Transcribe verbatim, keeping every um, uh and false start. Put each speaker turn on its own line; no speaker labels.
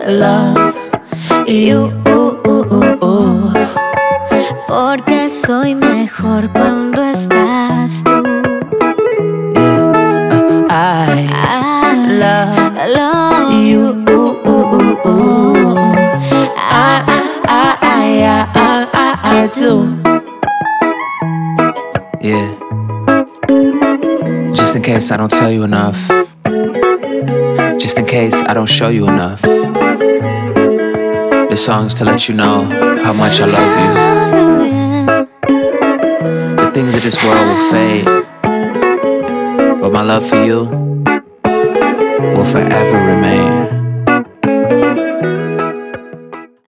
love you. Porque soy mejor cuando estás tú.
Yeah, I,
I
love,
love
you. I, I, I, I, I, I, I do. Yeah. Just in case I don't tell you enough. Just in case I don't show you enough. This song's to let you know how much I love you. The things of this world will fade, but my love for you will forever remain.